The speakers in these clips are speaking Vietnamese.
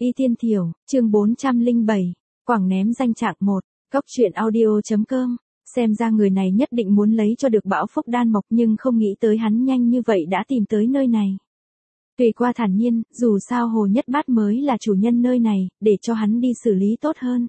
Y Tiên Thiểu, chương 407, Quảng ném danh trạng 1, Cốc truyện audio.com. Xem ra người này nhất định muốn lấy cho được Bảo Phúc đan mộc, nhưng không nghĩ tới hắn nhanh như vậy đã tìm tới nơi này. Tùy Qua thản nhiên, dù sao Hồ Nhất Bát mới là chủ nhân nơi này, để cho hắn đi xử lý tốt hơn.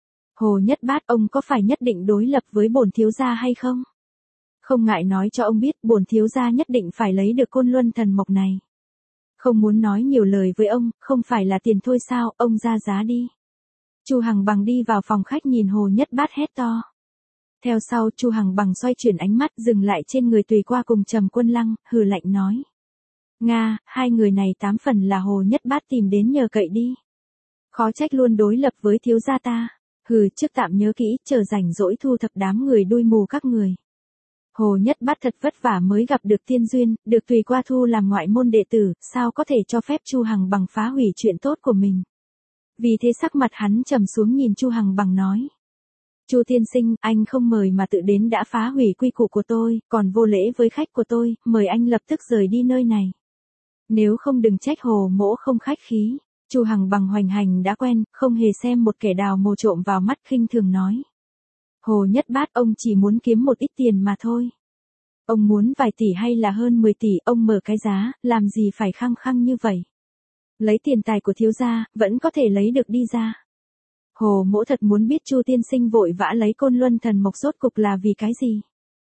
Hồ Nhất Bát, ông có phải nhất định đối lập với bổn thiếu gia hay không? Không ngại nói cho ông biết, bổn thiếu gia nhất định phải lấy được Côn Luân thần mộc này. Không muốn nói nhiều lời với ông, không phải là tiền thôi sao, ông ra giá đi. Chu Hằng Bằng đi vào phòng khách nhìn Hồ Nhất Bát hét to. Theo sau Chu Hằng Bằng xoay chuyển ánh mắt dừng lại trên người Tùy Qua cùng Trầm Quân Lăng, hừ lạnh nói. Nga, hai người này 8 phần là Hồ Nhất Bát tìm đến nhờ cậy đi. Khó trách luôn đối lập với thiếu gia ta. Hừ, trước tạm nhớ kỹ, chờ rảnh rỗi thu thập đám người đuôi mù các người. Hồ Nhất Bát thật vất vả mới gặp được tiên duyên, được Tùy Qua thu làm ngoại môn đệ tử, sao có thể cho phép Chu Hằng Bằng phá hủy chuyện tốt của mình. Vì thế sắc mặt hắn trầm xuống nhìn Chu Hằng Bằng nói. Chu tiên sinh, anh không mời mà tự đến đã phá hủy quy củ của tôi, còn vô lễ với khách của tôi, mời anh lập tức rời đi nơi này. Nếu không đừng trách Hồ mỗ không khách khí. Chu Hằng Bằng hoành hành đã quen, không hề xem một kẻ đào mồ trộm vào mắt, khinh thường nói. Hồ Nhất Bát, ông chỉ muốn kiếm một ít tiền mà thôi. Ông muốn vài tỷ hay là hơn 10 tỷ, ông mở cái giá, làm gì phải khăng khăng như vậy. Lấy tiền tài của thiếu gia, vẫn có thể lấy được đi ra. Hồ mỗ thật muốn biết Chu tiên sinh vội vã lấy Côn Luân thần mộc rốt cục là vì cái gì?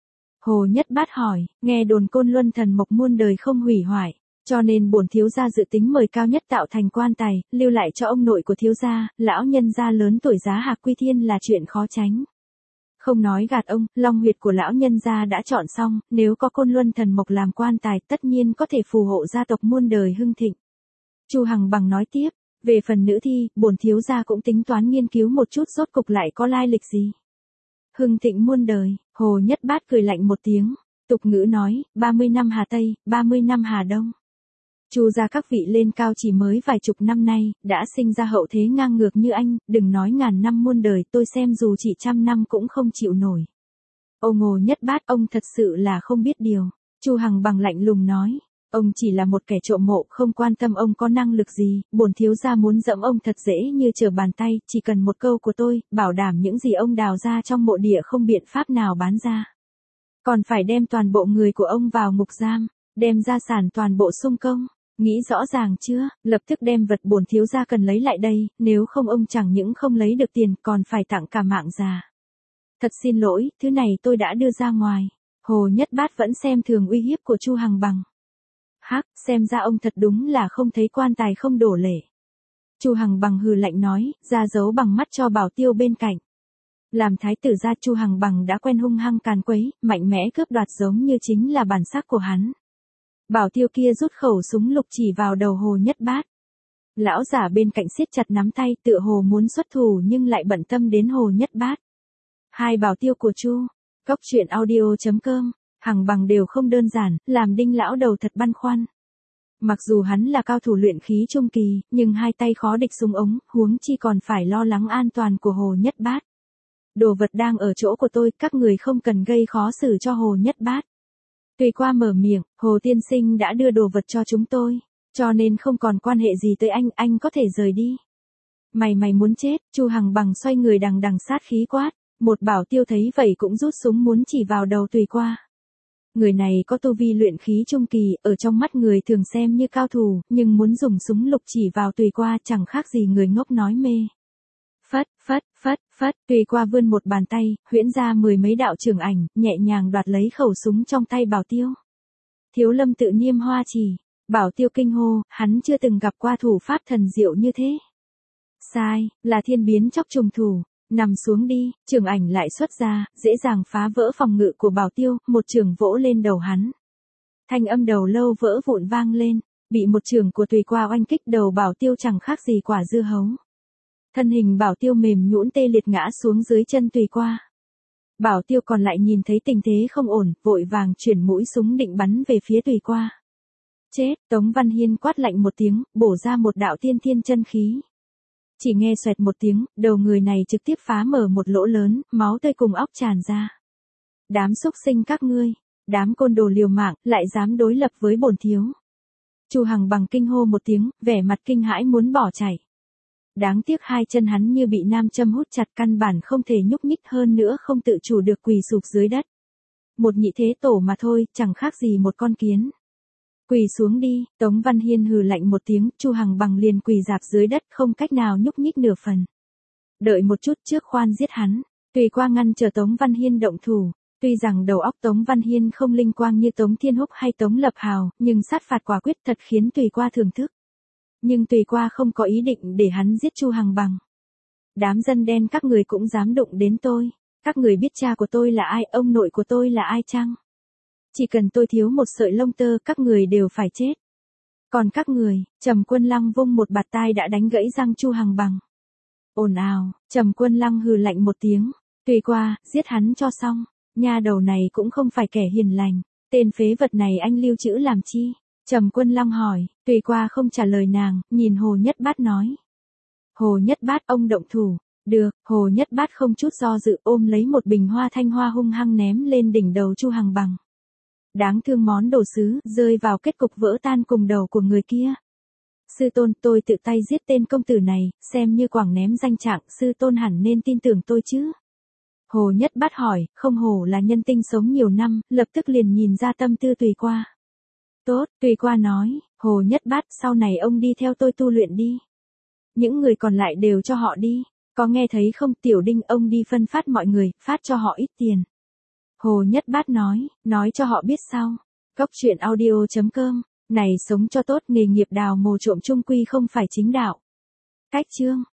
Hồ Nhất Bát hỏi, nghe đồn Côn Luân thần mộc muôn đời không hủy hoại, cho nên bổn thiếu gia dự tính mời cao nhất tạo thành quan tài, lưu lại cho ông nội của thiếu gia, lão nhân gia lớn tuổi giá Hạc Quy Thiên là chuyện khó tránh. Không nói gạt ông, long huyệt của lão nhân gia đã chọn xong, nếu có Côn Luân thần mộc làm quan tài tất nhiên có thể phù hộ gia tộc muôn đời hưng thịnh. Chu Hằng Bằng nói tiếp, về phần nữ thi, bổn thiếu gia cũng tính toán nghiên cứu một chút rốt cục lại có lai lịch gì. Hưng thịnh muôn đời, Hồ Nhất Bát cười lạnh một tiếng, tục ngữ nói, 30 năm Hà Tây, 30 năm Hà Đông. Chu gia các vị lên cao chỉ mới vài chục năm nay, đã sinh ra hậu thế ngang ngược như anh, đừng nói ngàn năm muôn đời, tôi xem dù chỉ 100 năm cũng không chịu nổi. Ông Hồ Nhất Bát, ông thật sự là không biết điều. Chu Hằng Bằng lạnh lùng nói, ông chỉ là một kẻ trộm mộ, không quan tâm ông có năng lực gì, bổn thiếu gia muốn dẫm ông thật dễ như trở bàn tay, chỉ cần một câu của tôi, bảo đảm những gì ông đào ra trong mộ địa không biện pháp nào bán ra. Còn phải đem toàn bộ người của ông vào ngục giam, đem gia sản toàn bộ xung công. Nghĩ rõ ràng chưa, lập tức đem vật bổn thiếu gia cần lấy lại đây, nếu không ông chẳng những không lấy được tiền còn phải tặng cả mạng già. Thật xin lỗi, thứ này tôi đã đưa ra ngoài. Hồ Nhất Bát vẫn xem thường uy hiếp của Chu Hằng Bằng. Hắc, xem ra ông thật đúng là không thấy quan tài không đổ lệ. Chu Hằng Bằng hừ lạnh nói, ra dấu bằng mắt cho Bảo Tiêu bên cạnh. Làm thái tử gia, Chu Hằng Bằng đã quen hung hăng càn quấy, mạnh mẽ cướp đoạt giống như chính là bản sắc của hắn. Bảo Tiêu kia rút khẩu súng lục chỉ vào đầu Hồ Nhất Bát. Lão giả bên cạnh siết chặt nắm tay, tựa hồ muốn xuất thủ nhưng lại bận tâm đến Hồ Nhất Bát. Hai Bảo Tiêu của Chu, Cốc truyện audio.com, Hằng Bằng đều không đơn giản, làm Đinh lão đầu thật băn khoăn. Mặc dù hắn là cao thủ luyện khí trung kỳ, nhưng hai tay khó địch súng ống, huống chi còn phải lo lắng an toàn của Hồ Nhất Bát. Đồ vật đang ở chỗ của tôi, các người không cần gây khó xử cho Hồ Nhất Bát. Tùy Qua mở miệng, Hồ tiên sinh đã đưa đồ vật cho chúng tôi, cho nên không còn quan hệ gì tới anh có thể rời đi. Mày muốn chết, Chu Hằng Bằng xoay người đằng đằng sát khí quát, một Bảo Tiêu thấy vậy cũng rút súng muốn chỉ vào đầu Tùy Qua. Người này có tu vi luyện khí trung kỳ, ở trong mắt người thường xem như cao thủ, nhưng muốn dùng súng lục chỉ vào Tùy Qua chẳng khác gì người ngốc nói mê. Phất, Tùy Qua vươn một bàn tay, huyễn ra 10 mấy đạo trường ảnh, nhẹ nhàng đoạt lấy khẩu súng trong tay Bảo Tiêu. Thiếu lâm tự niêm hoa chỉ, Bảo Tiêu kinh hô, hắn chưa từng gặp qua thủ pháp thần diệu như thế. Sai, là thiên biến chóc trùng thủ, nằm xuống đi, trường ảnh lại xuất ra, dễ dàng phá vỡ phòng ngự của Bảo Tiêu, một trường vỗ lên đầu hắn. Thanh âm đầu lâu vỡ vụn vang lên, bị một trường của Tùy Qua oanh kích đầu Bảo Tiêu chẳng khác gì quả dưa hấu. Thân hình Bảo Tiêu mềm nhũn tê liệt ngã xuống dưới chân Tùy Qua. Bảo Tiêu còn lại nhìn thấy tình thế không ổn, vội vàng chuyển mũi súng định bắn về phía Tùy Qua. Chết, Tống Văn Hiên quát lạnh một tiếng, bổ ra một đạo tiên thiên chân khí. Chỉ nghe xoẹt một tiếng, đầu người này trực tiếp phá mở một lỗ lớn, máu tươi cùng óc tràn ra. Đám xúc sinh các ngươi, đám côn đồ liều mạng, lại dám đối lập với bổn thiếu. Chu Hằng Bằng kinh hô một tiếng, vẻ mặt kinh hãi muốn bỏ chạy. Đáng tiếc hai chân hắn như bị nam châm hút chặt, căn bản không thể nhúc nhích, hơn nữa không tự chủ được quỳ sụp dưới đất. Một nhị thế tổ mà thôi, chẳng khác gì một con kiến. Quỳ xuống đi, Tống Văn Hiên hừ lạnh một tiếng, Chu Hằng Bằng liền quỳ rạp dưới đất, không cách nào nhúc nhích nửa phần. Đợi một chút, trước khoan giết hắn. Tùy Qua ngăn chờ Tống Văn Hiên động thủ. Tuy rằng đầu óc Tống Văn Hiên không linh quang như Tống Thiên Húc hay Tống Lập Hào, nhưng sát phạt quả quyết thật khiến Tùy Qua thưởng thức. Nhưng Tùy Qua không có ý định để hắn giết Chu Hằng Bằng. Đám dân đen các người cũng dám đụng đến tôi. Các người biết cha của tôi là ai, ông nội của tôi là ai chăng? Chỉ cần tôi thiếu một sợi lông tơ, các người đều phải chết. Còn các người, Trầm Quân Lăng vung một bạt tai đã đánh gãy răng Chu Hằng Bằng. Ồn ào, Trầm Quân Lăng hừ lạnh một tiếng. Tùy Qua, giết hắn cho xong. Nha đầu này cũng không phải kẻ hiền lành. Tên phế vật này anh lưu trữ làm chi? Trầm Quân Lăng hỏi. Tùy Qua không trả lời nàng, nhìn Hồ Nhất Bát nói. Hồ Nhất Bát, ông động thủ. Được, Hồ Nhất Bát không chút do dự ôm lấy một bình hoa thanh hoa hung hăng ném lên đỉnh đầu Chu Hằng Bằng. Đáng thương món đồ sứ, rơi vào kết cục vỡ tan cùng đầu của người kia. Sư tôn, tôi tự tay giết tên công tử này, xem như quảng ném danh trạng, sư tôn hẳn nên tin tưởng tôi chứ. Hồ Nhất Bát hỏi, không hổ là nhân tinh sống nhiều năm, lập tức liền nhìn ra tâm tư Tùy Qua. Tốt, Tùy Qua nói, Hồ Nhất Bát, sau này ông đi theo tôi tu luyện đi. Những người còn lại đều cho họ đi. Có nghe thấy không, Tiểu Đinh, ông đi phân phát mọi người, phát cho họ ít tiền. Hồ Nhất Bát nói cho họ biết sao. Cốc truyện audio.com, này sống cho tốt, nghề nghiệp đào mồ trộm chung quy không phải chính đạo. Cách chương.